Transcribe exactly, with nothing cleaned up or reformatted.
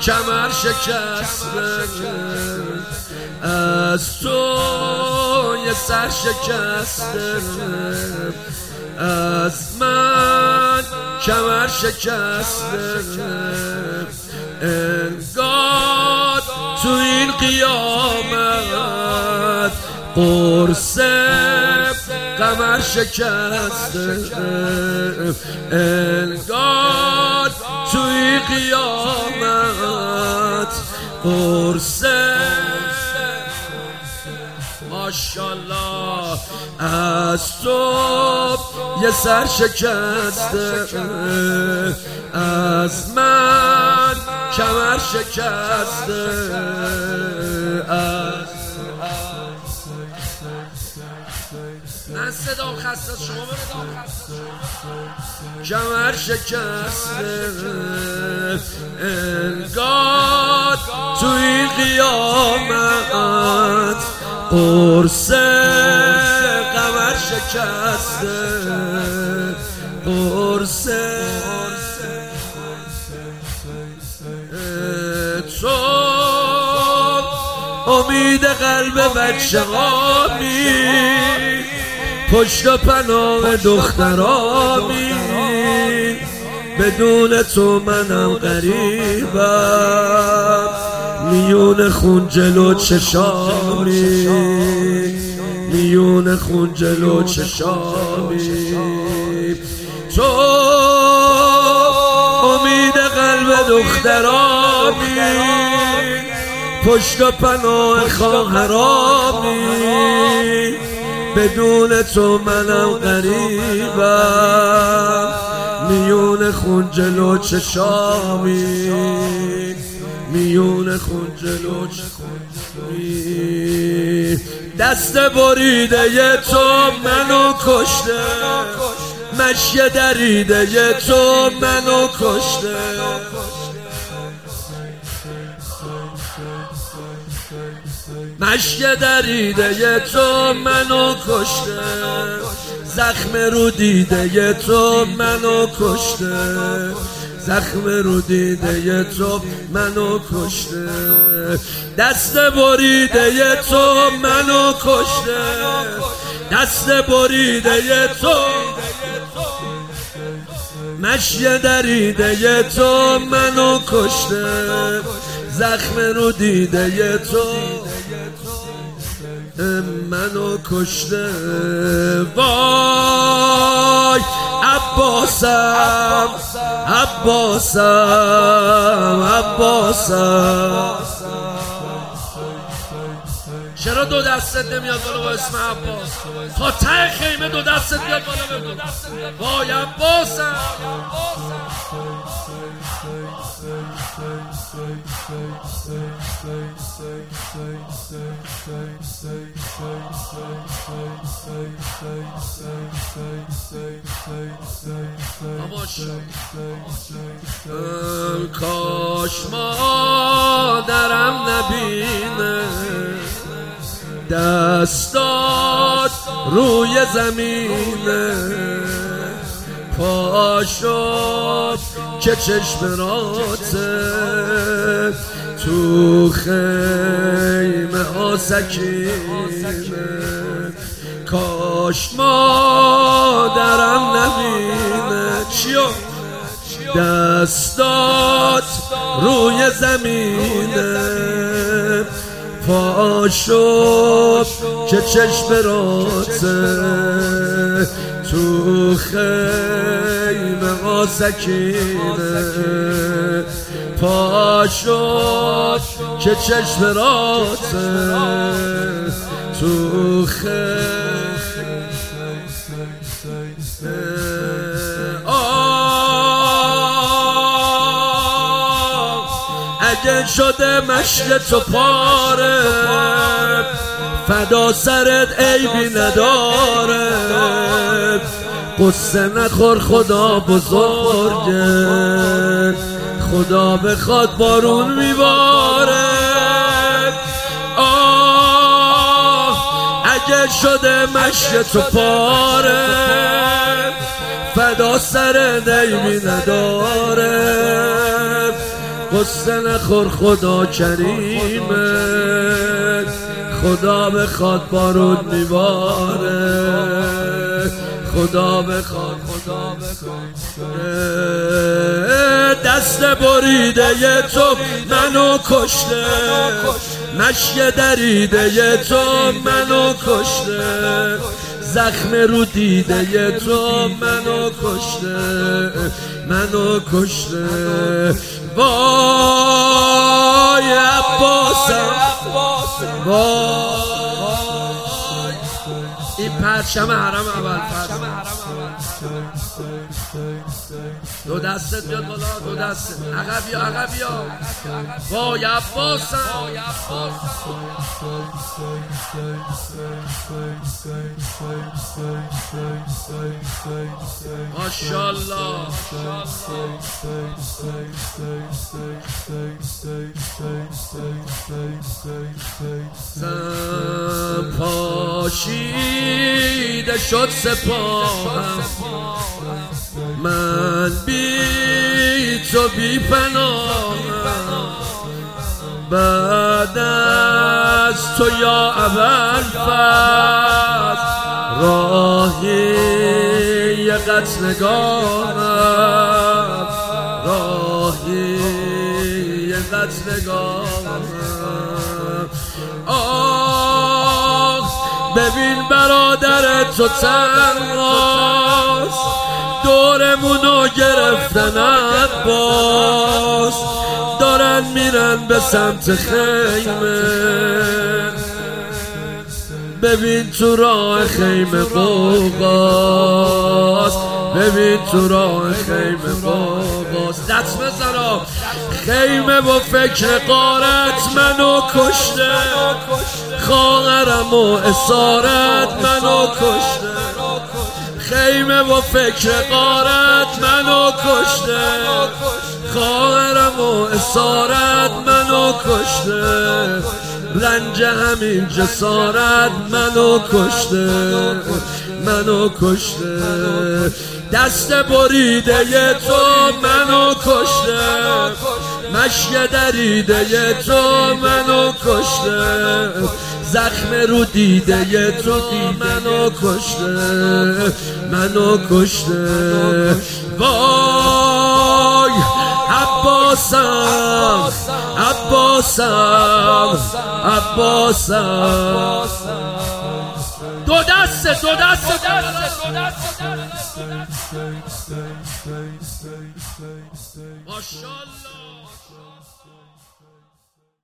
کمر شکسته، از تو یه سر شکسته، از من کمر شکسته. انگار تو این قیامت قرص قمر شکسته، انگار تو این قیامت قرص ماشاءالله از تو یه سر شکسته، از من کمر شکسته، از من صدا خسته شما کمر شکسته. انگار تو این قیامت قرص قمر شکسته، قرص تو امید قلب بچه هامی، پشت و پناه دخترامی، بدون تو منم غریبم، میون خون جلو چشامی، میون خون جلو چشامی. تو امید قلب دخترامی، پشت و پناه خواهرامی، بدون تو منم غریبم، میون خون جلو چشامی، میون خون جلو چشامی. دست بریده ی تو منو کشته، مشی دریده ی تو منو کشته، مشی دریده ی تو منو کشته، زخم رو دیده ی تو منو کشته، زخم رو دیده ی تو منو کشته. دست بریده ی تو منو کشته، دست بریده ی تو، مشی دریده ی تو منو کشته، زخم رو دیده ی تو منو کشته. وای عباسم عباسم عباسم، چرا دو دستت نمیاد بالا با اسم عباس؟ تا ته خیمه دو دستت بیاد بالا بگو وای عباسم. کاش مادرم نبینه، دستات روی زمینه، پاشو که چشمراته تو خیمه ها سکینه. کاش مادرم نبینه، چیو دستات روی زمینه، پاشو که چشمراته تو خیمه ها سکینه، پاشو که چشمراته تو خیمه. اگه شده مشی تو پاره، فدا سرت عیبی نداره، قصه نخور خدا بزرگه، خدا بخواد بارون میباره. آه اگه شده مشی تو پاره، فدا سرت عیبی نداره، قصه نخور خدا کریمه، خدا بخواد بارود میباره، خدا بخواد خدا بخواد. دست بریده ی تو منو کشته، مشک دریده ی تو منو کشته، زخم رو دیده ی تو منو کشته، منو کشته. وای عباسم، وای این پرچم حرم اول فرد، دو دستت بیاد بالا، دو دستت عقب یا عقب یا. وای عباسم، ماشاءالله. زن پاشیده شد سپاهم، من بی تو بی پناهم، بعد از تو یا اول فصل راهی قتلگاهم، راهی قتلگاهم. آه ببین برادر تو تنهاست، دورمونو گرفتن عباس، دارن میرن به سمت خیمه، ببین تو راه خیمه قوقاست، ببین تو راه خیمه قوقاست. دست بزنم خیمه با فکر غارت منو کشته، خواهرم و اسارت منو کشته، خیمه با فکر غارت منو کشته، خواهرم و اسارت منو کشته، رنج همین جسارت منو کشته، منو کشته. دست بریده ی تو منو کشته، مشک دریده ی تو منو کشته، زخم رو دیده ی تو منو کشته، منو کشته. وای عباسم، عباسم، عباسم. دو دست دو دست ماشاءالله.